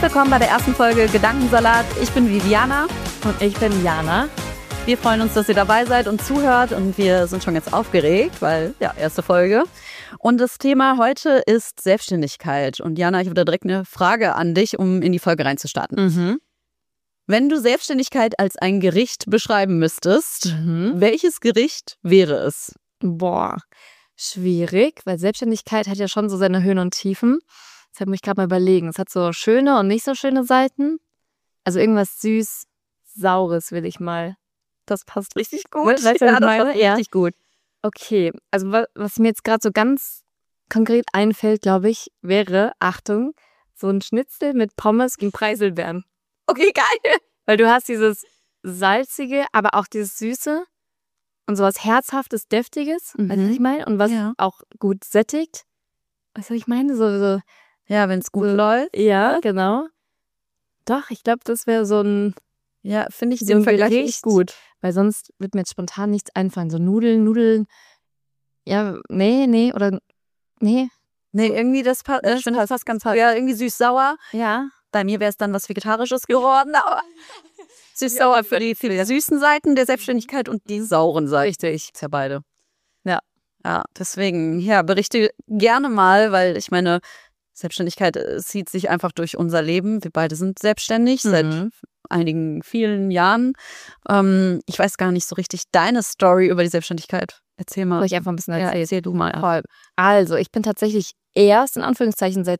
willkommen bei der ersten Folge Gedankensalat. Ich bin Viviana. Und ich bin Jana. Wir freuen uns, dass ihr dabei seid und zuhört. Und wir sind schon jetzt aufgeregt, weil, ja, erste Folge. Und das Thema heute ist Selbstständigkeit. Und Jana, ich habe da direkt eine Frage an dich, um in die Folge reinzustarten. Wenn du Selbstständigkeit als ein Gericht beschreiben müsstest, welches Gericht wäre es? Boah, schwierig, weil Selbstständigkeit hat ja schon so seine Höhen und Tiefen. Deshalb muss ich gerade mal überlegen. Es hat so schöne und nicht so schöne Seiten. Also irgendwas süß-saures will ich mal. Das passt richtig gut. Weißt du, was ich meine? Richtig gut. Okay, also was mir jetzt gerade so ganz konkret einfällt, glaube ich, wäre, Achtung, so ein Schnitzel mit Pommes gegen Preiselbeeren. Okay, geil. Weil du hast dieses salzige, aber auch dieses süße und sowas herzhaftes, deftiges, weißt du, was ich meine? Und was auch gut sättigt. Weißt du, was ich meine? So ja, wenn es gut läuft. Ja, genau. Doch, ich glaube, das wäre so ein, ja, finde ich so den ein Vergleich Gericht, echt gut. weil sonst wird mir jetzt spontan nichts einfallen. So Nudeln, ja, nee. Nee, irgendwie das passt. Ich finde, das passt ganz gut. Ja, irgendwie süß-sauer. Ja. Bei mir wäre es dann was Vegetarisches geworden, aber süß-sauer für die süßen Seiten der Selbstständigkeit und die sauren Seiten. Richtig. Ist ja beide. Ja. Deswegen, ja, berichte gerne mal, weil ich meine, Selbstständigkeit zieht sich einfach durch unser Leben. Wir beide sind selbstständig seit vielen Jahren. Ich weiß gar nicht so richtig deine Story über die Selbstständigkeit. Erzähl mal. Soll ich einfach ein bisschen erzählen? Ja, erzähl du mal. Voll. Also, ich bin tatsächlich erst in Anführungszeichen seit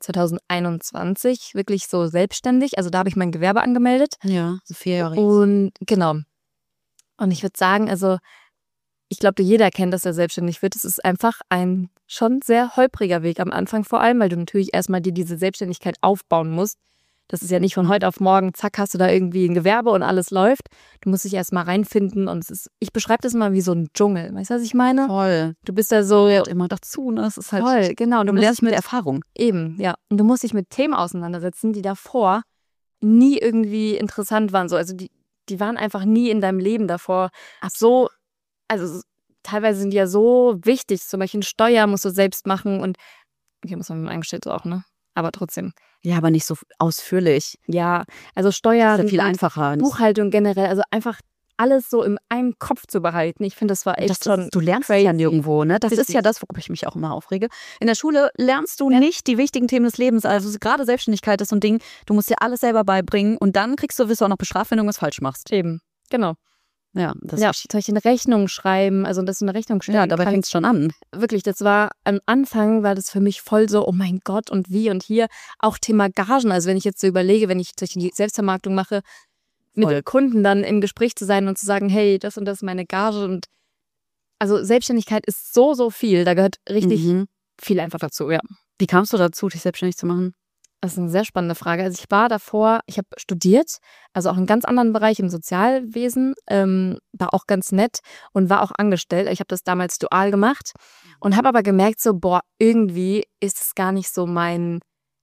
2021 wirklich so selbstständig. Also da habe ich mein Gewerbe angemeldet. Ja, so 4 Jahre. Und genau. Und ich würde sagen, also ich glaube, jeder kennt, dass er selbstständig wird. Es ist einfach ein schon sehr holpriger Weg am Anfang vor allem, weil du natürlich erstmal dir diese Selbstständigkeit aufbauen musst. Das ist ja nicht von heute auf morgen, zack, hast du da irgendwie ein Gewerbe und alles läuft. Du musst dich erstmal reinfinden und ich beschreibe das mal wie so ein Dschungel. Weißt du, was ich meine? Voll. Du bist da so Immer dazu, ne? Es ist halt voll, genau. Du lernst mit Erfahrung. Eben, ja. Und du musst dich mit Themen auseinandersetzen, die davor nie irgendwie interessant waren. So, also die waren einfach nie in deinem Leben davor so. Also teilweise sind die ja so wichtig, zum Beispiel Steuer musst du selbst machen und okay, muss man mit dem Angestellten auch, ne? Aber trotzdem. Ja, aber nicht so ausführlich. Ja, also Steuer, ist ja viel einfacher. Buchhaltung generell, also einfach alles so in einem Kopf zu behalten. Ich finde, das war echt schon du lernst crazy. Ja nirgendwo, ne? Das ist ja das, worüber ich mich auch immer aufrege. In der Schule lernst du nicht die wichtigen Themen des Lebens. Also gerade Selbstständigkeit ist so ein Ding, du musst dir alles selber beibringen und dann wirst du auch noch bestraft, wenn du irgendwas falsch machst. Eben, genau. Ja, soll ich eine Rechnung schreiben, also dass du eine Rechnung stellen ja, dabei fängt es schon an. Wirklich, das war, am Anfang war das für mich voll so, oh mein Gott und wie und hier. Auch Thema Gagen, also wenn ich jetzt so überlege, wenn ich die Selbstvermarktung mache, mit Kunden dann im Gespräch zu sein und zu sagen, hey, das und das ist meine Gage und also Selbstständigkeit ist so viel, da gehört richtig viel einfach dazu, ja. Wie kamst du dazu, dich selbstständig zu machen? Das ist eine sehr spannende Frage. Also ich war davor, ich habe studiert, also auch in einem ganz anderen Bereich im Sozialwesen, war auch ganz nett und war auch angestellt. Ich habe das damals dual gemacht und habe aber gemerkt so, boah, irgendwie ist es gar nicht so meine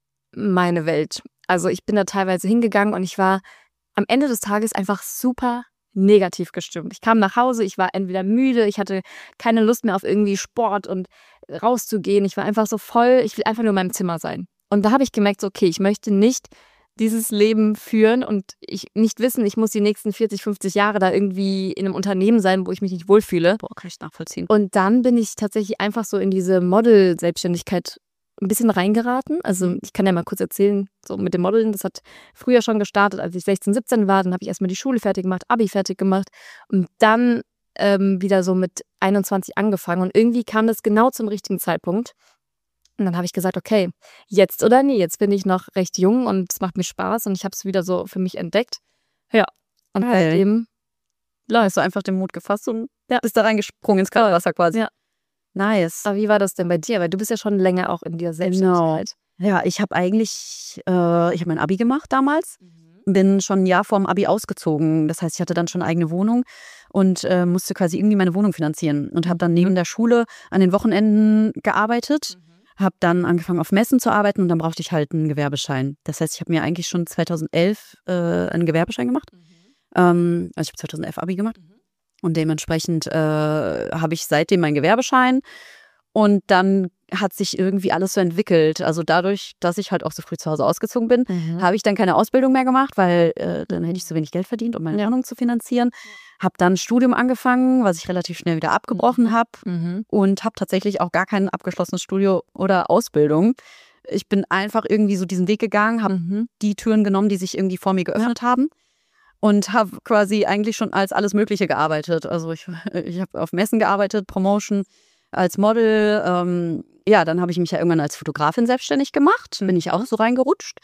Welt. Also ich bin da teilweise hingegangen und ich war am Ende des Tages einfach super negativ gestimmt. Ich kam nach Hause, ich war entweder müde, ich hatte keine Lust mehr auf irgendwie Sport und rauszugehen. Ich war einfach so voll, ich will einfach nur in meinem Zimmer sein. Und da habe ich gemerkt, so, okay, ich möchte nicht dieses Leben führen und ich nicht wissen, ich muss die nächsten 40, 50 Jahre da irgendwie in einem Unternehmen sein, wo ich mich nicht wohlfühle. Boah, kann ich nachvollziehen. Und dann bin ich tatsächlich einfach so in diese Model-Selbstständigkeit ein bisschen reingeraten. Also ich kann ja mal kurz erzählen, so mit dem Modeln, das hat früher schon gestartet, als ich 16, 17 war. Dann habe ich erstmal die Schule fertig gemacht, Abi fertig gemacht und dann wieder so mit 21 angefangen. Und irgendwie kam das genau zum richtigen Zeitpunkt. Und dann habe ich gesagt, okay, jetzt oder nie. Jetzt bin ich noch recht jung und es macht mir Spaß und ich habe es wieder so für mich entdeckt. Ja, und seitdem hast du einfach den Mut gefasst und bist da reingesprungen ins kalte Wasser quasi. Ja. Nice. Aber wie war das denn bei dir? Weil du bist ja schon länger auch in dieser Selbstständigkeit. Genau. Ja, ich habe mein Abi gemacht damals. Bin schon ein Jahr vor dem Abi ausgezogen. Das heißt, ich hatte dann schon eine eigene Wohnung und musste quasi irgendwie meine Wohnung finanzieren. Und habe dann neben der Schule an den Wochenenden gearbeitet. Habe dann angefangen auf Messen zu arbeiten und dann brauchte ich halt einen Gewerbeschein. Das heißt, ich habe mir eigentlich schon 2011 einen Gewerbeschein gemacht. Also ich habe 2011 Abi gemacht und dementsprechend habe ich seitdem meinen Gewerbeschein und dann hat sich irgendwie alles so entwickelt. Also dadurch, dass ich halt auch so früh zu Hause ausgezogen bin, habe ich dann keine Ausbildung mehr gemacht, weil dann hätte ich zu wenig Geld verdient, um meine Wohnung zu finanzieren. Habe dann ein Studium angefangen, was ich relativ schnell wieder abgebrochen habe und habe tatsächlich auch gar kein abgeschlossenes Studio oder Ausbildung. Ich bin einfach irgendwie so diesen Weg gegangen, habe die Türen genommen, die sich irgendwie vor mir geöffnet haben. Und habe quasi eigentlich schon als alles Mögliche gearbeitet. Also ich habe auf Messen gearbeitet, Promotion, als Model. Dann habe ich mich ja irgendwann als Fotografin selbstständig gemacht. Bin ich auch so reingerutscht.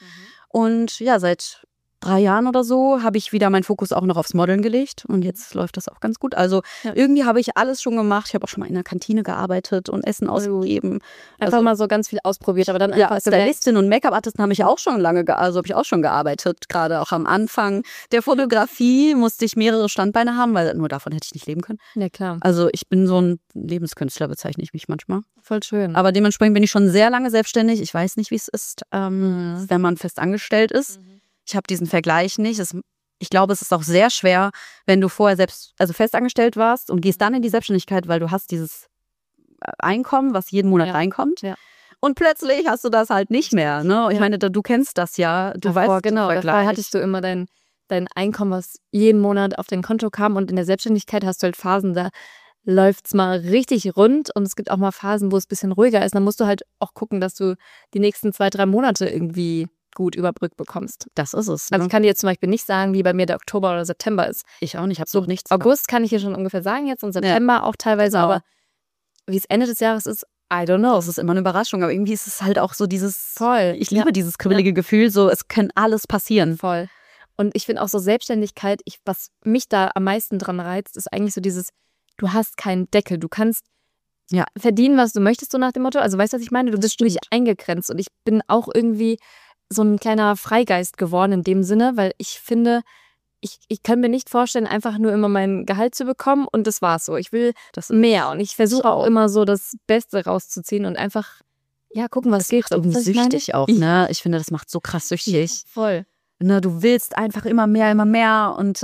Und ja, seit 3 Jahren oder so habe ich wieder meinen Fokus auch noch aufs Modeln gelegt. Und jetzt läuft das auch ganz gut. Also irgendwie habe ich alles schon gemacht. Ich habe auch schon mal in der Kantine gearbeitet und Essen ausgegeben. Einfach mal so ganz viel ausprobiert. Aber dann als Stylistin und Make-up-Artistin habe ich auch schon habe ich auch schon gearbeitet. Gerade auch am Anfang der Fotografie musste ich mehrere Standbeine haben, weil nur davon hätte ich nicht leben können. Ja, klar. Also ich bin so ein Lebenskünstler, bezeichne ich mich manchmal. Voll schön. Aber dementsprechend bin ich schon sehr lange selbstständig. Ich weiß nicht, wie es ist, wenn man fest angestellt ist. Ich habe diesen Vergleich nicht. Ich glaube, es ist auch sehr schwer, wenn du vorher festangestellt warst und gehst dann in die Selbstständigkeit, weil du hast dieses Einkommen, was jeden Monat reinkommt. Ja. Und plötzlich hast du das halt nicht mehr. Ne? Ich meine, du kennst das ja. Du weißt, genau. Davor hattest du immer dein Einkommen, was jeden Monat auf dein Konto kam. Und in der Selbstständigkeit hast du halt Phasen, da läuft es mal richtig rund. Und es gibt auch mal Phasen, wo es ein bisschen ruhiger ist. Dann musst du halt auch gucken, dass du die nächsten 2-3 Monate irgendwie gut überbrückt bekommst. Das ist es. Also ich kann dir jetzt zum Beispiel nicht sagen, wie bei mir der Oktober oder September ist. Ich auch nicht, ich habe so nichts. August kann ich hier schon ungefähr sagen jetzt und September auch teilweise, aber wie es Ende des Jahres ist, I don't know. Es ist immer eine Überraschung, aber irgendwie ist es halt auch so dieses, voll. Ich liebe dieses kribbelige Gefühl, so es kann alles passieren. Voll. Und ich finde auch so Selbstständigkeit, was mich da am meisten dran reizt, ist eigentlich so dieses, du hast keinen Deckel, du kannst verdienen, was du möchtest, so nach dem Motto. Also weißt du, was ich meine? Du bist nicht eingegrenzt und ich bin auch irgendwie so ein kleiner Freigeist geworden in dem Sinne, weil ich finde, ich kann mir nicht vorstellen, einfach nur immer mein Gehalt zu bekommen und das war's so. Ich will das mehr und ich versuche auch immer so das Beste rauszuziehen und einfach, gucken, was geht. Das macht süchtig auch, ne? Ich finde, das macht so krass süchtig. Voll. Ne, du willst einfach immer mehr und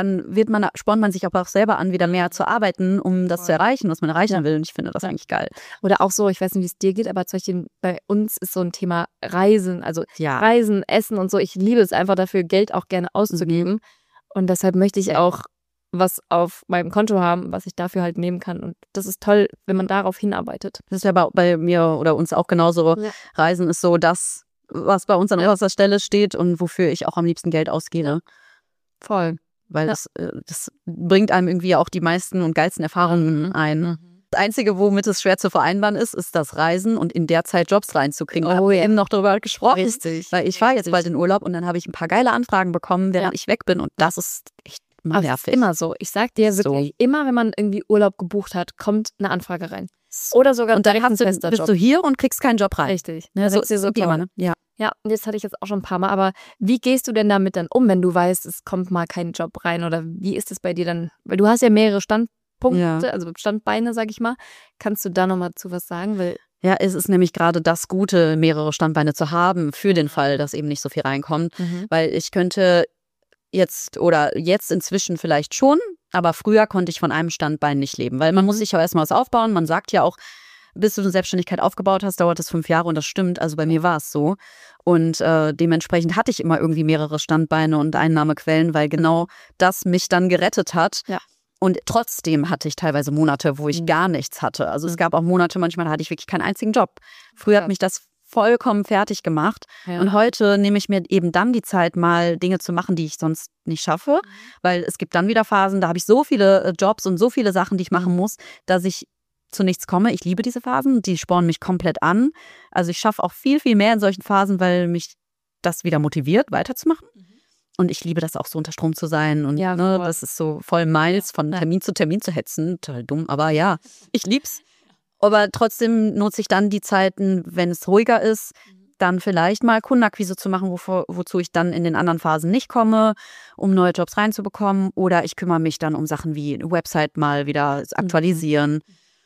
dann spornt man sich aber auch selber an, wieder mehr zu arbeiten, um das zu erreichen, was man erreichen will. Und ich finde das eigentlich geil. Oder auch so, ich weiß nicht, wie es dir geht, aber zum Beispiel bei uns ist so ein Thema Reisen, also Reisen, Essen und so. Ich liebe es einfach dafür, Geld auch gerne auszugeben. Und deshalb möchte ich auch was auf meinem Konto haben, was ich dafür halt nehmen kann. Und das ist toll, wenn man darauf hinarbeitet. Das ist ja bei mir oder uns auch genauso. Ja. Reisen ist so das, was bei uns an erster Stelle steht und wofür ich auch am liebsten Geld ausgebe. Voll. Weil das bringt einem irgendwie auch die meisten und geilsten Erfahrungen ein. Das Einzige, womit es schwer zu vereinbaren ist das Reisen und in der Zeit Jobs reinzukriegen. Wir haben eben noch darüber gesprochen. Richtig. Weil ich fahre jetzt bald in Urlaub und dann habe ich ein paar geile Anfragen bekommen, während ich weg bin. Und das ist echt nervig. Das ist immer so. Ich sag dir wirklich, immer wenn man irgendwie Urlaub gebucht hat, kommt eine Anfrage rein. Oder sogar und dann bist du hier und kriegst keinen Job rein. Richtig. Ne, so ist es immer, ne? Ja, und das hatte ich jetzt auch schon ein paar Mal. Aber wie gehst du denn damit dann um, wenn du weißt, es kommt mal kein Job rein? Oder wie ist es bei dir dann? Weil du hast ja mehrere Standpunkte, also Standbeine, sag ich mal. Kannst du da nochmal zu was sagen? Ja, es ist nämlich gerade das Gute, mehrere Standbeine zu haben, für den Fall, dass eben nicht so viel reinkommt. Weil ich könnte jetzt inzwischen vielleicht schon, aber früher konnte ich von einem Standbein nicht leben. Weil man muss sich ja erstmal was aufbauen. Man sagt ja auch, bis du eine Selbstständigkeit aufgebaut hast, dauert es 5 Jahre und das stimmt. Also bei mir war es so. Und dementsprechend hatte ich immer irgendwie mehrere Standbeine und Einnahmequellen, weil genau das mich dann gerettet hat. Ja. Und trotzdem hatte ich teilweise Monate, wo ich gar nichts hatte. Also es gab auch Monate, manchmal da hatte ich wirklich keinen einzigen Job. Früher hat mich das vollkommen fertig gemacht. Ja. Und heute nehme ich mir eben dann die Zeit, mal Dinge zu machen, die ich sonst nicht schaffe. Weil es gibt dann wieder Phasen, da habe ich so viele Jobs und so viele Sachen, die ich machen muss, dass ich zu nichts komme. Ich liebe diese Phasen, die spornen mich komplett an. Also ich schaffe auch viel, viel mehr in solchen Phasen, weil mich das wieder motiviert, weiterzumachen. Und ich liebe das auch so, unter Strom zu sein. Und das ist so voll meins, von Termin zu hetzen. Total dumm, aber ja, ich lieb's. Aber trotzdem nutze ich dann die Zeiten, wenn es ruhiger ist, dann vielleicht mal Kundenakquise zu machen, wozu ich dann in den anderen Phasen nicht komme, um neue Jobs reinzubekommen. Oder ich kümmere mich dann um Sachen wie eine Website mal wieder aktualisieren.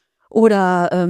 Oder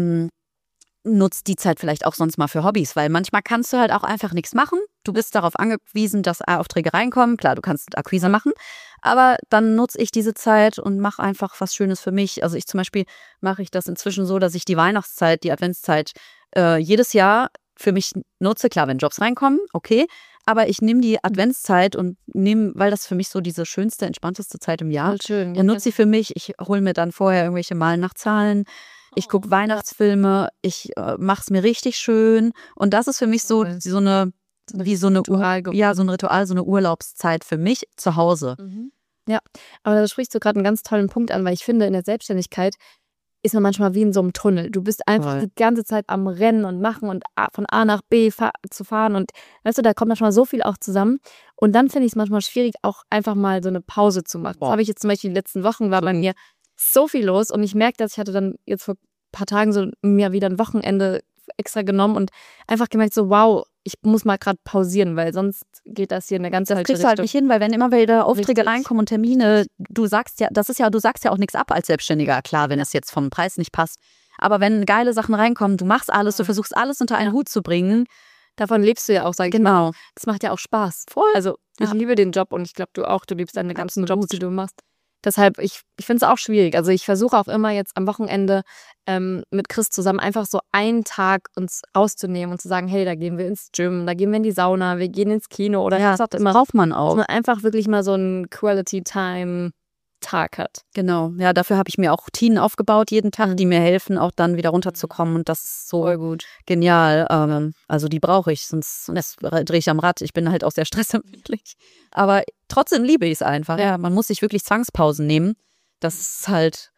nutzt die Zeit vielleicht auch sonst mal für Hobbys, weil manchmal kannst du halt auch einfach nichts machen. Du bist darauf angewiesen, dass Aufträge reinkommen. Klar, du kannst Akquise machen, Aber dann nutze ich diese Zeit und mache einfach was Schönes für mich. Also ich zum Beispiel mache ich das inzwischen so, dass ich die Weihnachtszeit, die Adventszeit jedes Jahr für mich nutze. Klar, wenn Jobs reinkommen, okay. Aber ich nehme die Adventszeit und weil das für mich so diese schönste, entspannteste Zeit im Jahr. Schön. Ja, nutze sie für mich. Ich hole mir dann vorher irgendwelche Weihnachtszahlen. Ich gucke Weihnachtsfilme. Ich mache es mir richtig schön. Und das ist für mich so eine Ritual, so ein Ritual, so eine Urlaubszeit für mich zu Hause. Ja, aber da sprichst du gerade einen ganz tollen Punkt an, weil ich finde, in der Selbstständigkeit ist man manchmal wie in so einem Tunnel. Du bist einfach die ganze Zeit am Rennen und machen und von A nach B zu fahren und weißt du, da kommt manchmal so viel auch zusammen und dann finde ich es manchmal schwierig, auch einfach mal so eine Pause zu machen. Das habe ich jetzt zum Beispiel die letzten Wochen, war bei mir so viel los und ich merke, dass ich hatte dann jetzt vor ein paar Tagen so mir wieder ein Wochenende extra genommen und einfach gemerkt so, wow, ich muss mal gerade pausieren, weil sonst geht das hier eine ganze Das kriegst du halt nicht hin, weil wenn immer wieder Aufträge reinkommen und Termine, du sagst ja auch nichts ab als Selbstständiger. Klar, wenn es jetzt vom Preis nicht passt. Aber wenn geile Sachen reinkommen, du machst alles, du versuchst alles unter einen Hut zu bringen. Davon lebst du ja auch, sag ich mal. Das macht ja auch Spaß. Voll. Also ich liebe den Job und ich glaube, du auch. Du liebst deine ganzen Jobs, die du machst. Deshalb, ich finde es auch schwierig. Also ich versuche auch immer jetzt am Wochenende mit Chris zusammen einfach so einen Tag uns rauszunehmen und zu sagen, hey, da gehen wir ins Gym, da gehen wir in die Sauna, wir gehen ins Kino oder was auch immer. Braucht man auch. Dass man einfach wirklich mal so einen Quality-Time-Tag hat. Genau, ja, dafür habe ich mir auch Routinen aufgebaut jeden Tag, die mir helfen, auch dann wieder runterzukommen und das ist so gut. Genial. Also die brauche ich, sonst drehe ich am Rad. Ich bin halt auch sehr stressempfindlich. Aber trotzdem liebe ich es einfach. Ja, man muss sich wirklich Zwangspausen nehmen. Das ist halt,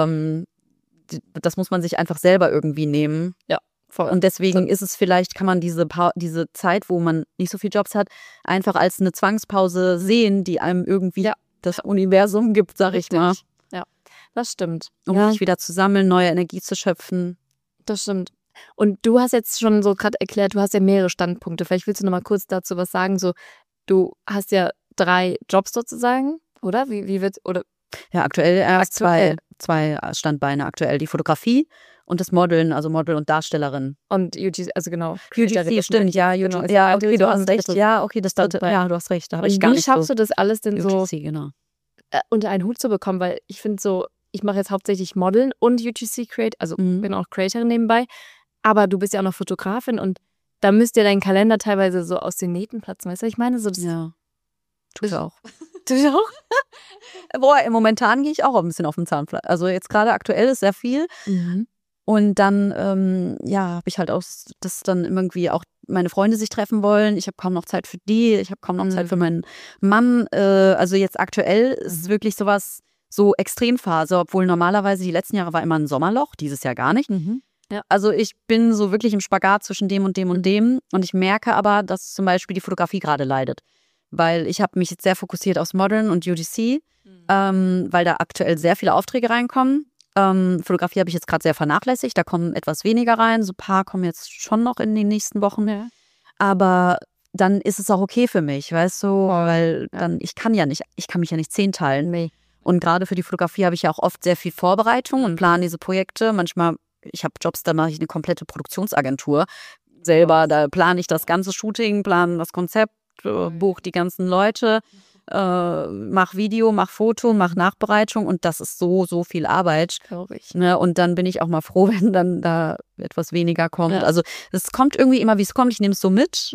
das muss man sich einfach selber irgendwie nehmen. Ja. Voll. Und deswegen ist es vielleicht, kann man diese Zeit, wo man nicht so viele Jobs hat, einfach als eine Zwangspause sehen, die einem irgendwie das Universum gibt, sag ich mal. Ja, das stimmt. Um sich wieder zu sammeln, neue Energie zu schöpfen. Das stimmt. Und du hast jetzt schon so gerade erklärt, du hast ja mehrere Standpunkte. Vielleicht willst du noch mal kurz dazu was sagen. So, du hast ja 3 Jobs sozusagen, oder? Wie wird, oder? Ja, aktuell zwei Standbeine aktuell. Die Fotografie und das Modeln, also Model und Darstellerin. Und UGC, also genau. UGC, stimmt, ja. Genau. Ja, okay, du hast recht. Ja, okay, das dritte. Ja, du hast recht. Da habe ich gar nicht Wie schaffst du das alles denn so UGC, genau. unter einen Hut zu bekommen? Weil ich finde so, ich mache jetzt hauptsächlich Modeln und UGC Create, also bin auch Creatorin nebenbei. Aber du bist ja auch noch Fotografin und da müsst ihr deinen Kalender teilweise so aus den Nähten platzen. Weißt du, was ich meine? So, das tue ich auch. Tue ich auch? Boah, momentan gehe ich auch ein bisschen auf dem Zahnfleisch. Also jetzt gerade aktuell ist sehr viel. Und dann, habe ich halt auch, dass dann irgendwie auch meine Freunde sich treffen wollen. Ich habe kaum noch Zeit für die. Ich habe kaum noch Zeit für meinen Mann. Also jetzt aktuell ist es wirklich sowas, so Extremphase, obwohl normalerweise die letzten Jahre war immer ein Sommerloch, dieses Jahr gar nicht. Ja. Also ich bin so wirklich im Spagat zwischen dem und dem und dem. Und ich merke aber, dass zum Beispiel die Fotografie gerade leidet. Weil ich habe mich jetzt sehr fokussiert aufs Modeln und UGC, weil da aktuell sehr viele Aufträge reinkommen. Fotografie habe ich jetzt gerade sehr vernachlässigt, da kommen etwas weniger rein. So ein paar kommen jetzt schon noch in den nächsten Wochen. Ja. Aber dann ist es auch okay für mich, weißt du, weil dann, ich kann mich ja nicht 10 teilen. Nee. Und gerade für die Fotografie habe ich ja auch oft sehr viel Vorbereitung und plane diese Projekte. Manchmal, ich habe Jobs, da mache ich eine komplette Produktionsagentur selber. Da plane ich das ganze Shooting, plane das Konzept, buche die ganzen Leute, mach Video, mach Foto, mach Nachbereitung und das ist so viel Arbeit. Ne? Und dann bin ich auch mal froh, wenn dann da etwas weniger kommt. Ja. Also es kommt irgendwie immer, wie es kommt. Ich nehme es so mit.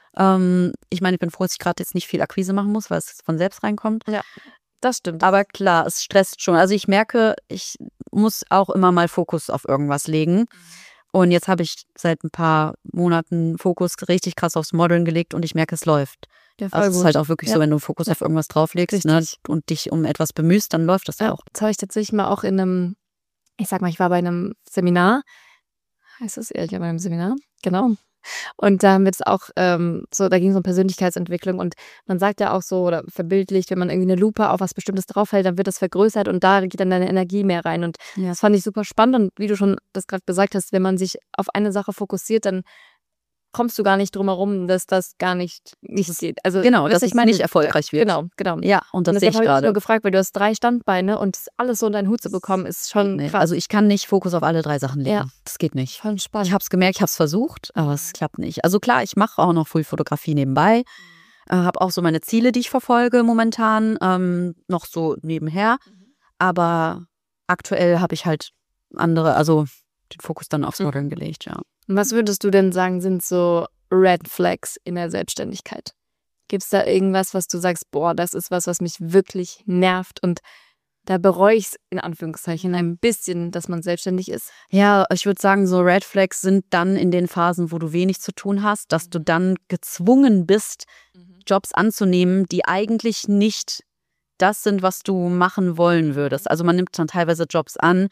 Ich meine, ich bin froh, dass ich gerade jetzt nicht viel Akquise machen muss, weil es von selbst reinkommt. Ja, das stimmt. Aber klar, es stresst schon. Also ich merke, ich muss auch immer mal Fokus auf irgendwas legen. Und jetzt habe ich seit ein paar Monaten Fokus richtig krass aufs Modeln gelegt und ich merke, es läuft. Ja, also es ist halt auch wirklich so, wenn du Fokus auf irgendwas drauflegst, ne, und dich um etwas bemühst, dann läuft das auch. Das habe ich tatsächlich mal auch in einem, ich sag mal, ich war bei einem Seminar. Heißt das? Ja, ich war bei einem Seminar, genau. Und da haben wir jetzt auch so, da ging es um Persönlichkeitsentwicklung und man sagt ja auch so, oder verbildlicht, wenn man irgendwie eine Lupe auf was Bestimmtes draufhält, dann wird das vergrößert und da geht dann deine Energie mehr rein. Und das fand ich super spannend und wie du schon das gerade gesagt hast, wenn man sich auf eine Sache fokussiert, dann kommst du gar nicht drum herum, dass das gar nicht geht. Also, genau, dass ich meine, nicht erfolgreich wird. Genau. Ja, und das sehe ich gerade. Ich habe nur gefragt, weil du hast 3 Standbeine und das alles so in deinen Hut zu bekommen, ist schon krass. Also ich kann nicht Fokus auf alle 3 Sachen legen. Ja. Das geht nicht. Voll spannend. Ich habe es gemerkt, ich habe es versucht, aber es klappt nicht. Also klar, ich mache auch noch Frühfotografie nebenbei, Habe auch so meine Ziele, die ich verfolge momentan, noch so nebenher. Aber aktuell habe ich halt also den Fokus dann aufs Modeln gelegt, ja. Und was würdest du denn sagen, sind so Red Flags in der Selbstständigkeit? Gibt es da irgendwas, was du sagst, boah, das ist was mich wirklich nervt und da bereue ich es in Anführungszeichen ein bisschen, dass man selbstständig ist? Ja, ich würde sagen, so Red Flags sind dann in den Phasen, wo du wenig zu tun hast, dass du dann gezwungen bist, Jobs anzunehmen, die eigentlich nicht das sind, was du machen wollen würdest. Also man nimmt dann teilweise Jobs an,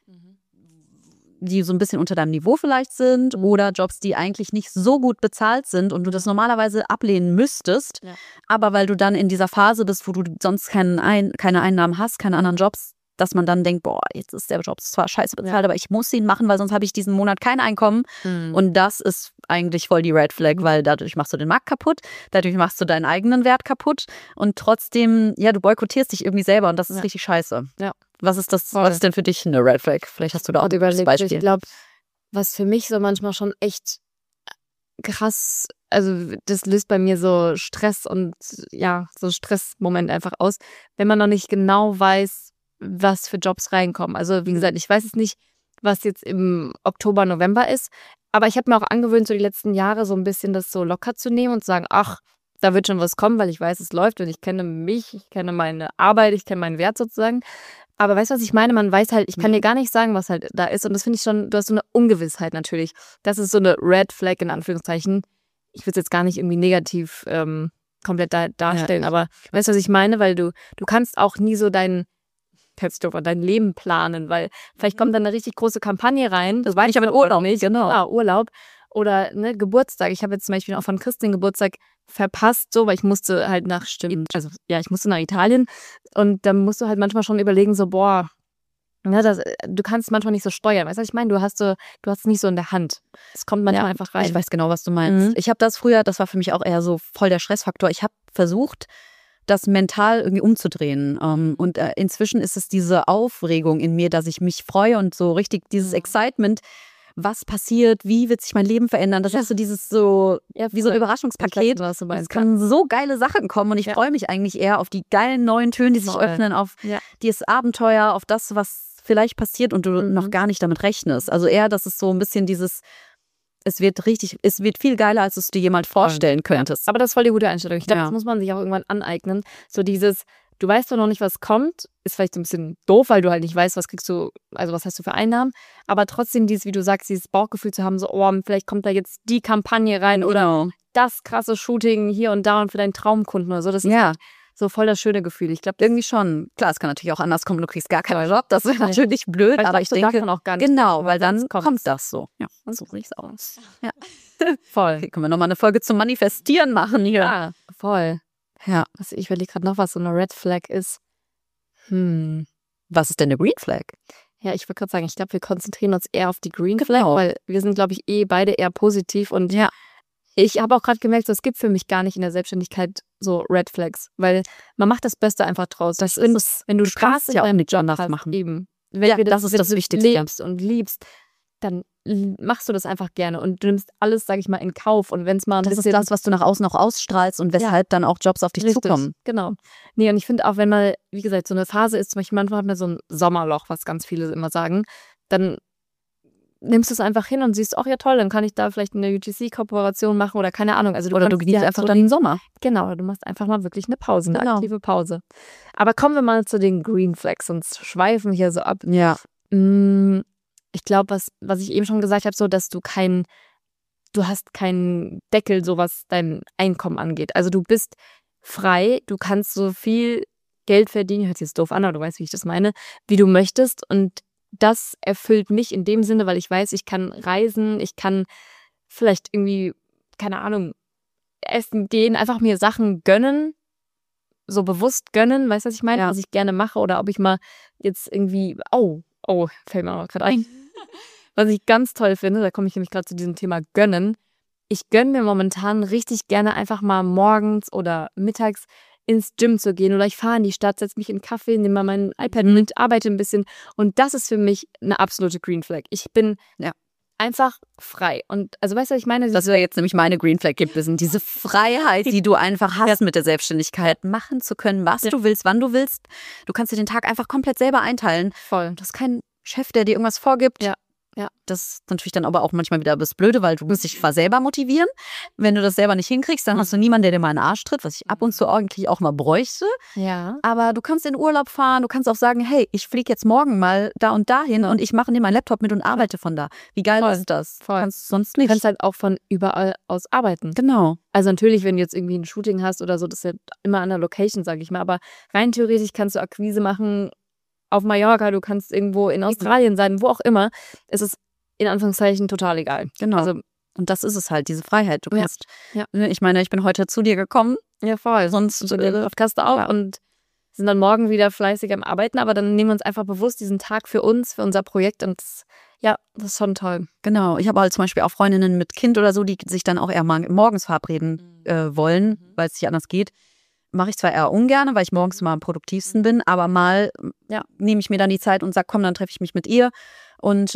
die so ein bisschen unter deinem Niveau vielleicht sind oder Jobs, die eigentlich nicht so gut bezahlt sind und du das normalerweise ablehnen müsstest, aber weil du dann in dieser Phase bist, wo du sonst keine Einnahmen hast, keine anderen Jobs, dass man dann denkt, boah, jetzt ist der Job zwar scheiße bezahlt, aber ich muss ihn machen, weil sonst habe ich diesen Monat kein Einkommen. Und das ist eigentlich voll die Red Flag, weil dadurch machst du den Markt kaputt, dadurch machst du deinen eigenen Wert kaputt und trotzdem, ja, du boykottierst dich irgendwie selber und das ist richtig scheiße. Ja. Was ist das? Was ist denn für dich eine Red Flag? Vielleicht hast du da auch ein Beispiel. Ich glaube, was für mich so manchmal schon echt krass, also das löst bei mir so Stress und ja, so Stressmoment einfach aus, wenn man noch nicht genau weiß, was für Jobs reinkommen. Also wie gesagt, ich weiß es nicht, was jetzt im Oktober, November ist, aber ich habe mir auch angewöhnt, so die letzten Jahre so ein bisschen das so locker zu nehmen und zu sagen, ach, da wird schon was kommen, weil ich weiß, es läuft und ich kenne mich, ich kenne meine Arbeit, ich kenne meinen Wert sozusagen. Aber weißt du, was ich meine? Man weiß halt, ich kann dir gar nicht sagen, was halt da ist und das finde ich schon, du hast so eine Ungewissheit natürlich. Das ist so eine Red Flag in Anführungszeichen. Ich würde es jetzt gar nicht irgendwie negativ komplett darstellen, aber weißt du, was ich meine? Weil du kannst auch nie so dein Leben planen, weil vielleicht kommt dann eine richtig große Kampagne rein. Das weiß ich aber in Urlaub nicht. Genau. Ja, Urlaub. Oder Geburtstag. Ich habe jetzt zum Beispiel auch von Christin Geburtstag verpasst, so, weil ich musste halt ich musste nach Italien und dann musst du halt manchmal schon überlegen, so, boah, du kannst manchmal nicht so steuern. Weißt du, was ich meine? Du hast es nicht so in der Hand. Es kommt manchmal einfach rein. Ich weiß genau, was du meinst. Ich habe das früher, das war für mich auch eher so voll der Stressfaktor. Ich habe versucht, das mental irgendwie umzudrehen. Und inzwischen ist es diese Aufregung in mir, dass ich mich freue und so richtig dieses Excitement, was passiert, wie wird sich mein Leben verändern. Das ist so dieses wie so ein Überraschungspaket. Es können so geile Sachen kommen und ich freue mich eigentlich eher auf die geilen neuen Töne, die sich öffnen, auf dieses Abenteuer, auf das, was vielleicht passiert und du noch gar nicht damit rechnest. Also eher, dass es so ein bisschen dieses es wird viel geiler, als du es dir jemals vorstellen könntest. Aber das ist voll die gute Einstellung. Ich glaube, das muss man sich auch irgendwann aneignen. So dieses, du weißt doch noch nicht, was kommt, ist vielleicht so ein bisschen doof, weil du halt nicht weißt, was hast du für Einnahmen. Aber trotzdem wie du sagst, dieses Bauchgefühl zu haben, so, oh, vielleicht kommt da jetzt die Kampagne rein oder das krasse Shooting hier und da und für deinen Traumkunden oder so. Das ist so voll das schöne Gefühl. Ich glaube, irgendwie schon. Klar, es kann natürlich auch anders kommen, du kriegst gar keinen Job. Das ist natürlich blöd, aber ich denke, davon auch gar nicht. Genau, weil dann kommt das so. Ja, und so riecht es aus. Ja. Voll. Okay, können wir nochmal eine Folge zum Manifestieren machen hier. Ja, voll. Ja. Ich überlege gerade noch, was so eine Red Flag ist. Was ist denn eine Green Flag? Ja, ich würde gerade sagen, ich glaube, wir konzentrieren uns eher auf die Green Flag, weil wir sind, glaube ich, beide eher positiv und ich habe auch gerade gemerkt, so, es gibt für mich gar nicht in der Selbstständigkeit so Red Flags, weil man macht das Beste einfach draus. Wenn du Spaß in deinem Job hast, machen. Eben. Das ist das Wichtigste. Lebst und liebst, dann machst du das einfach gerne und du nimmst alles, sage ich mal, in Kauf. Und wenn es mal das ist das, was du nach außen auch ausstrahlst und weshalb dann auch Jobs auf dich zukommen. Genau. Nee, und ich finde auch, wenn mal, wie gesagt, so eine Phase ist, zum Beispiel manchmal hat man so ein Sommerloch, was ganz viele immer sagen, dann nimmst du es einfach hin und siehst, ach ja toll, dann kann ich da vielleicht eine UGC-Kooperation machen oder keine Ahnung. Also du genießt einfach dann den Sommer. Genau, du machst einfach mal wirklich eine Pause, eine aktive Pause. Aber kommen wir mal zu den Green Flags, sonst schweifen hier so ab. Ja. Ich glaube, was ich eben schon gesagt habe, so, dass du hast keinen Deckel, so was dein Einkommen angeht. Also du bist frei, du kannst so viel Geld verdienen, hört sich jetzt doof an, aber du weißt, wie ich das meine, wie du möchtest und das erfüllt mich in dem Sinne, weil ich weiß, ich kann reisen, ich kann vielleicht irgendwie, keine Ahnung, essen gehen, einfach mir Sachen gönnen, so bewusst gönnen, weißt du, was ich meine? Was ich gerne mache oder ob ich mal jetzt irgendwie, fällt mir auch gerade ein. Was ich ganz toll finde, da komme ich nämlich gerade zu diesem Thema gönnen. Ich gönne mir momentan richtig gerne einfach mal morgens oder mittags ins Gym zu gehen oder ich fahre in die Stadt, setze mich in einen Kaffee, nehme mal mein iPad mit, arbeite ein bisschen und das ist für mich eine absolute Green Flag. Ich bin einfach frei. Und also weißt du, was ich meine? Das wäre jetzt nämlich meine Green Flag gewesen. Diese Freiheit, die du einfach hast mit der Selbstständigkeit, machen zu können, was du willst, wann du willst. Du kannst dir den Tag einfach komplett selber einteilen. Voll. Du hast keinen Chef, der dir irgendwas vorgibt. Ja. Das ist natürlich dann aber auch manchmal wieder das Blöde, weil du musst dich selber motivieren. Wenn du das selber nicht hinkriegst, dann hast du niemanden, der dir mal in den Arsch tritt, was ich ab und zu eigentlich auch mal bräuchte. Ja. Aber du kannst in Urlaub fahren, du kannst auch sagen, hey, ich fliege jetzt morgen mal da und dahin und ich mache mir meinen Laptop mit und arbeite von da. Wie geil ist das? Voll. Kannst du sonst nicht. Du kannst halt auch von überall aus arbeiten. Genau. Also natürlich, wenn du jetzt irgendwie ein Shooting hast oder so, das ist ja immer an der Location, sage ich mal. Aber rein theoretisch kannst du Akquise machen auf Mallorca, du kannst irgendwo in Australien sein, wo auch immer. Es ist in Anführungszeichen total egal. Genau. Also, und das ist es halt, diese Freiheit. Du kannst, ja. Ich meine, ich bin heute zu dir gekommen. Ja, voll. Sonst den Podcast auch und sind dann morgen wieder fleißig am Arbeiten, aber dann nehmen wir uns einfach bewusst diesen Tag für uns, für unser Projekt und das ist schon toll. Genau. Ich habe halt zum Beispiel auch Freundinnen mit Kind oder so, die sich dann auch eher morgens verabreden wollen, weil es nicht anders geht. Mache ich zwar eher ungern, weil ich morgens mal am produktivsten bin, aber mal nehme ich mir dann die Zeit und sage, komm, dann treffe ich mich mit ihr und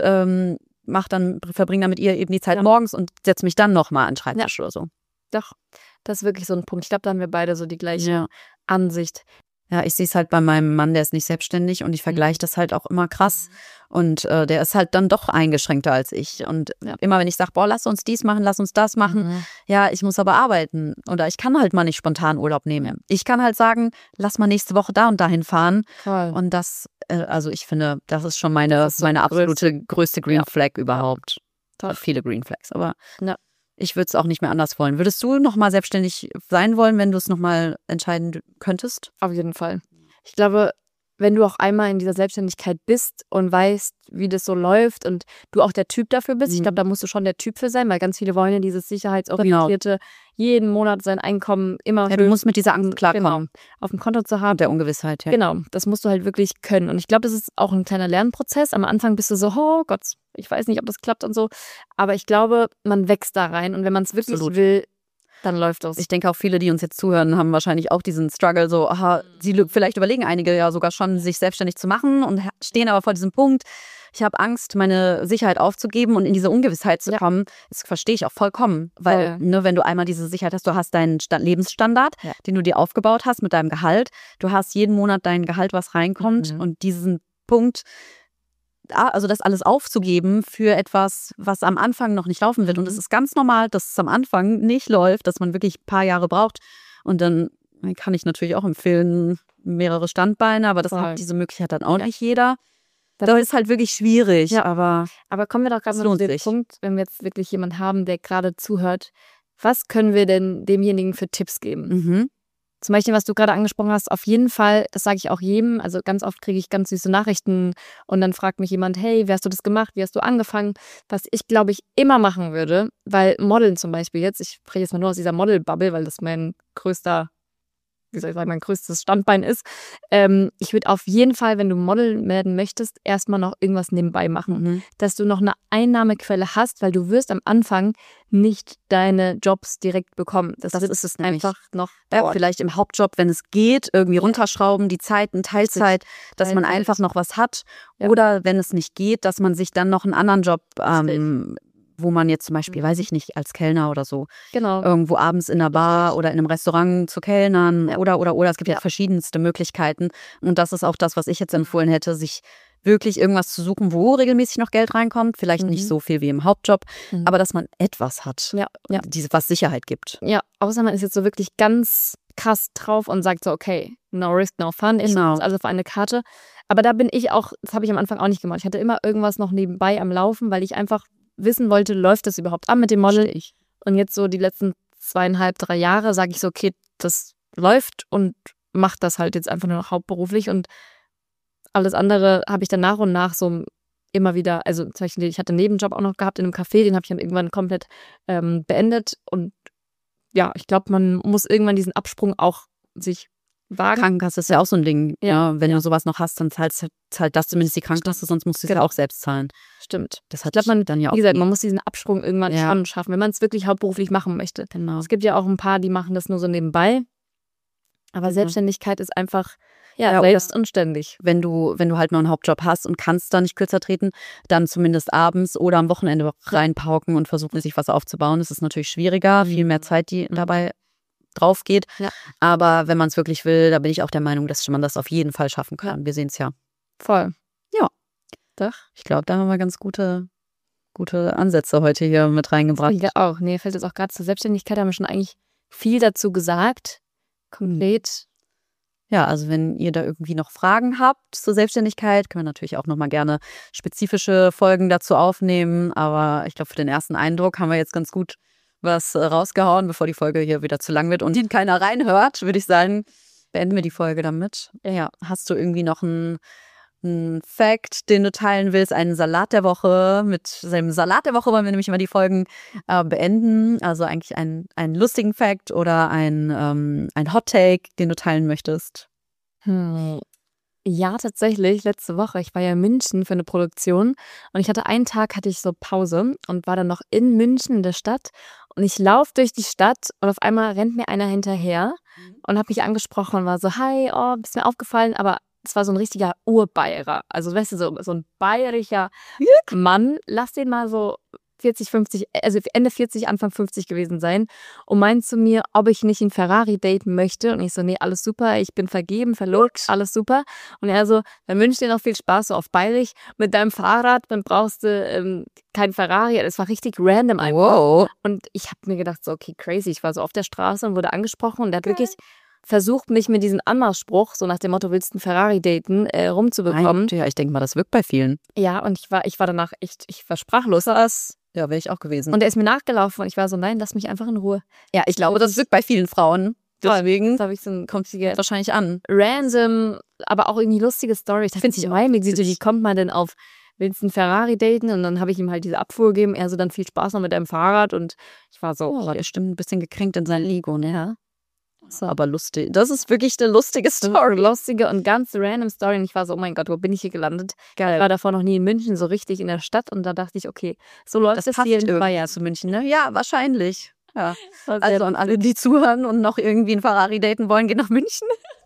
verbringe dann mit ihr eben die Zeit morgens und setze mich dann nochmal an den Schreibtisch oder so. Doch, das ist wirklich so ein Punkt. Ich glaube, da haben wir beide so die gleiche Ansicht. Ja, ich sehe es halt bei meinem Mann, der ist nicht selbstständig und ich vergleiche das halt auch immer krass. Und der ist halt dann doch eingeschränkter als ich. Und immer wenn ich sage, boah, lass uns dies machen, lass uns das machen, ja, ich muss aber arbeiten. Oder ich kann halt mal nicht spontan Urlaub nehmen. Ich kann halt sagen, lass mal nächste Woche da und dahin fahren. Voll. Und das, also ich finde, das ist schon meine absolute größte Green Flag überhaupt. Toll. Viele Green Flags, aber ich würde es auch nicht mehr anders wollen. Würdest du nochmal selbstständig sein wollen, wenn du es nochmal entscheiden könntest? Auf jeden Fall. Ich glaube, wenn du auch einmal in dieser Selbstständigkeit bist und weißt, wie das so läuft und du auch der Typ dafür bist, ich glaube, da musst du schon der Typ für sein, weil ganz viele wollen ja dieses sicherheitsorientierte, jeden Monat sein Einkommen immer du musst mit dieser Angst klarkommen. Auf dem Konto zu haben. Der Ungewissheit, ja. Genau, das musst du halt wirklich können. Und ich glaube, das ist auch ein kleiner Lernprozess. Am Anfang bist du so, oh Gott, ich weiß nicht, ob das klappt und so. Aber ich glaube, man wächst da rein und wenn man es wirklich will, dann läuft das. Ich denke auch viele, die uns jetzt zuhören, haben wahrscheinlich auch diesen Struggle so, vielleicht überlegen einige ja sogar schon, sich selbstständig zu machen und stehen aber vor diesem Punkt, ich habe Angst, meine Sicherheit aufzugeben und in diese Ungewissheit zu kommen. Das verstehe ich auch vollkommen, weil wenn du einmal diese Sicherheit hast, du hast deinen Lebensstandard, den du dir aufgebaut hast mit deinem Gehalt, du hast jeden Monat dein Gehalt, was reinkommt und diesen Punkt, also das alles aufzugeben für etwas, was am Anfang noch nicht laufen wird. Und es ist ganz normal, dass es am Anfang nicht läuft, dass man wirklich ein paar Jahre braucht. Und dann kann ich natürlich auch empfehlen, mehrere Standbeine, aber das hat diese Möglichkeit dann auch nicht jeder. Das ist halt wirklich schwierig. Ja, aber kommen wir doch gerade zu dem Punkt, wenn wir jetzt wirklich jemanden haben, der gerade zuhört, was können wir denn demjenigen für Tipps geben? Zum Beispiel, was du gerade angesprochen hast, auf jeden Fall, das sage ich auch jedem, also ganz oft kriege ich ganz süße Nachrichten und dann fragt mich jemand, hey, wie hast du das gemacht, wie hast du angefangen? Was ich, glaube ich, immer machen würde, weil Modeln zum Beispiel jetzt, ich spreche jetzt mal nur aus dieser Model-Bubble, weil das mein größtes Standbein ist. Ich würde auf jeden Fall, wenn du Model werden möchtest, erstmal noch irgendwas nebenbei machen. Dass du noch eine Einnahmequelle hast, weil du wirst am Anfang nicht deine Jobs direkt bekommen. Das ist es einfach noch. Ja, vielleicht im Hauptjob, wenn es geht, irgendwie runterschrauben, die Zeiten, Teilzeit, dass man einfach noch was hat. Oder wenn es nicht geht, dass man sich dann noch einen anderen Job wo man jetzt zum Beispiel, weiß ich nicht, als Kellner oder so, irgendwo abends in einer Bar oder in einem Restaurant zu kellnern oder. Es gibt ja verschiedenste Möglichkeiten. Und das ist auch das, was ich jetzt empfohlen hätte, sich wirklich irgendwas zu suchen, wo regelmäßig noch Geld reinkommt. Vielleicht nicht so viel wie im Hauptjob, aber dass man etwas hat, was Sicherheit gibt. Ja, außer man ist jetzt so wirklich ganz krass drauf und sagt so, okay, no risk, no fun, ich nehme also auf eine Karte. Aber da bin ich auch, das habe ich am Anfang auch nicht gemacht. Ich hatte immer irgendwas noch nebenbei am Laufen, weil ich einfach wissen wollte, läuft das überhaupt an mit dem Model? Und jetzt so die letzten 2,5, 3 Jahre sage ich so, okay, das läuft und mache das halt jetzt einfach nur noch hauptberuflich und alles andere habe ich dann nach und nach so immer wieder, also zum Beispiel, ich hatte einen Nebenjob auch noch gehabt in einem Café, den habe ich dann irgendwann komplett beendet und ja, ich glaube, man muss irgendwann diesen Absprung auch sich wagen. Krankenkasse ist ja auch so ein Ding. Wenn du sowas noch hast, dann zahlt das zumindest die Krankenkasse, sonst musst du es ja auch selbst zahlen. Stimmt. Das hat man dann ja auch. Wie gesagt, man muss diesen Absprung irgendwann schon schaffen, wenn man es wirklich hauptberuflich machen möchte. Genau. Es gibt ja auch ein paar, die machen das nur so nebenbei. Aber Selbstständigkeit ist einfach, Ja, fest und ständig. Wenn du halt noch einen Hauptjob hast und kannst da nicht kürzer treten, dann zumindest abends oder am Wochenende reinpauken und versuchen, sich was aufzubauen. Das ist natürlich schwieriger, viel mehr Zeit, die dabei drauf geht. Ja. Aber wenn man es wirklich will, da bin ich auch der Meinung, dass man das auf jeden Fall schaffen kann. Wir sehen es ja. Voll. Ja. Doch. Ich glaube, da haben wir ganz gute Ansätze heute hier mit reingebracht. Ich auch. Nee, fällt jetzt auch gerade zur Selbstständigkeit, haben wir schon eigentlich viel dazu gesagt. Konkret. Ja, also wenn ihr da irgendwie noch Fragen habt zur Selbstständigkeit, können wir natürlich auch nochmal gerne spezifische Folgen dazu aufnehmen. Aber ich glaube, für den ersten Eindruck haben wir jetzt ganz gut was rausgehauen, bevor die Folge hier wieder zu lang wird und ihn keiner reinhört, würde ich sagen, beenden wir die Folge damit. Ja, hast du irgendwie noch einen Fact, den du teilen willst, einen Salat der Woche? Mit dem Salat der Woche wollen wir nämlich immer die Folgen beenden. Also eigentlich einen lustigen Fact oder ein Hot Take, den du teilen möchtest. Ja, tatsächlich, letzte Woche. Ich war ja in München für eine Produktion und einen Tag hatte ich so Pause und war dann noch in München in der Stadt und ich laufe durch die Stadt und auf einmal rennt mir einer hinterher und hat mich angesprochen und war so, hi, oh, bist mir aufgefallen, aber es war so ein richtiger Urbayerer, also weißt du, so ein bayerischer Mann, lass den mal so 40, 50, also Ende 40, Anfang 50 gewesen sein und meint zu mir, ob ich nicht einen Ferrari daten möchte. Und ich so, nee, alles super, ich bin vergeben, verlobt, alles super. Und er so, dann wünsche ich dir noch viel Spaß, so auf Bayerisch, mit deinem Fahrrad, dann brauchst du kein Ferrari. Das war richtig random einfach. Wow. Und ich habe mir gedacht, so, okay, crazy. Ich war so auf der Straße und wurde angesprochen und der hat wirklich versucht, mich mit diesem Anmachspruch, so nach dem Motto, willst du einen Ferrari daten, rumzubekommen. Ja, ich denke mal, das wirkt bei vielen. Ja, und ich war danach echt, ich war sprachlos. Ja, wäre ich auch gewesen. Und er ist mir nachgelaufen und ich war so, nein, lass mich einfach in Ruhe. Ja, ich glaube, das wirkt bei vielen Frauen. Deswegen habe ich so kommt sie wahrscheinlich an. Random, aber auch irgendwie lustige Story. Ich finde ich wie kommt man denn auf, willst du einen Ferrari daten? Und dann habe ich ihm halt diese Abfuhr gegeben. Er so, dann viel Spaß noch mit deinem Fahrrad. Und ich war so, der stimmt ein bisschen gekränkt in sein Ego, ne? Ja. So. Aber lustig. Das ist wirklich eine lustige Story. Lustige und ganz random Story. Und ich war so, oh mein Gott, wo bin ich hier gelandet? Geil. Ich war davor noch nie in München, so richtig in der Stadt. Und da dachte ich, okay, so läuft das hier in Bayern zu München, ne? Ja, wahrscheinlich. Ja. Also an alle, die zuhören und noch irgendwie ein Ferrari daten wollen, gehen nach München.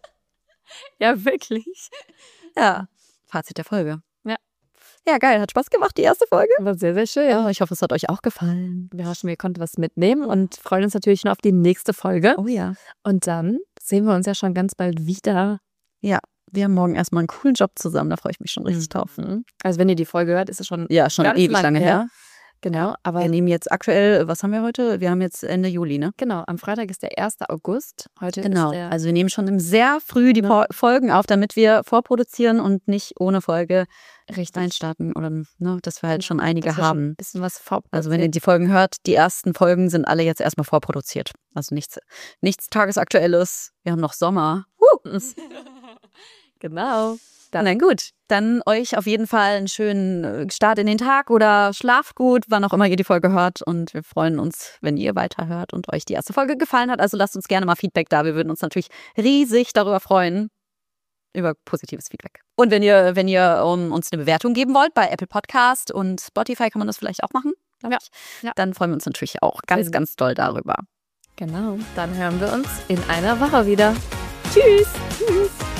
Ja, wirklich. Ja. Fazit der Folge. Ja, geil. Hat Spaß gemacht, die erste Folge. War sehr, sehr schön. Ja, ich hoffe, es hat euch auch gefallen. Wir hoffen, ihr konntet was mitnehmen und freuen uns natürlich schon auf die nächste Folge. Oh ja. Und dann sehen wir uns ja schon ganz bald wieder. Ja, wir haben morgen erstmal einen coolen Job zusammen. Da freue ich mich schon richtig drauf. Also wenn ihr die Folge hört, ist es schon ewig lange her. Genau, aber wir nehmen jetzt aktuell, was haben wir heute? Wir haben jetzt Ende Juli, ne? Genau, am Freitag ist der 1. August. Heute genau, ist also wir nehmen schon sehr früh die Folgen auf, damit wir vorproduzieren und nicht ohne Folge reinstarten. Oder ne, dass wir halt schon einige haben. Ein bisschen was vorproduziert. Also wenn ihr die Folgen hört, die ersten Folgen sind alle jetzt erstmal vorproduziert. Also nichts Tagesaktuelles. Wir haben noch Sommer. Genau. Dann gut. Dann euch auf jeden Fall einen schönen Start in den Tag oder schlaft gut, wann auch immer ihr die Folge hört. Und wir freuen uns, wenn ihr weiterhört und euch die erste Folge gefallen hat. Also lasst uns gerne mal Feedback da. Wir würden uns natürlich riesig darüber freuen. Über positives Feedback. Und wenn ihr uns eine Bewertung geben wollt bei Apple Podcast und Spotify, kann man das vielleicht auch machen. Ja. Dann freuen wir uns natürlich auch ganz, ganz doll darüber. Genau. Dann hören wir uns in einer Woche wieder. Tschüss. Tschüss.